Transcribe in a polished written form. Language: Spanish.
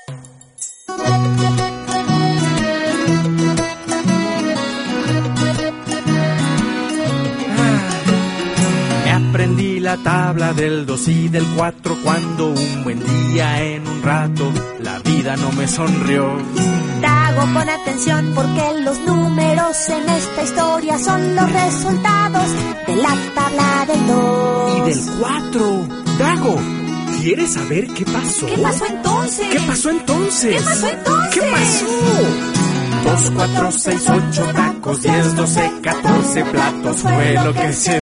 Aprendí la tabla del 2 y del 4 cuando un buen día en un rato la vida no me sonrió. Dago, pon atención porque los números en esta historia son los resultados de la tabla del 2 y del 4. Dago, ¿quieres saber qué pasó? ¿Qué pasó entonces? ¿Qué pasó entonces? ¿Qué pasó entonces? ¿Qué pasó? 2, 4, 6, 8 tacos, 10, 12, 14 platos fue lo que se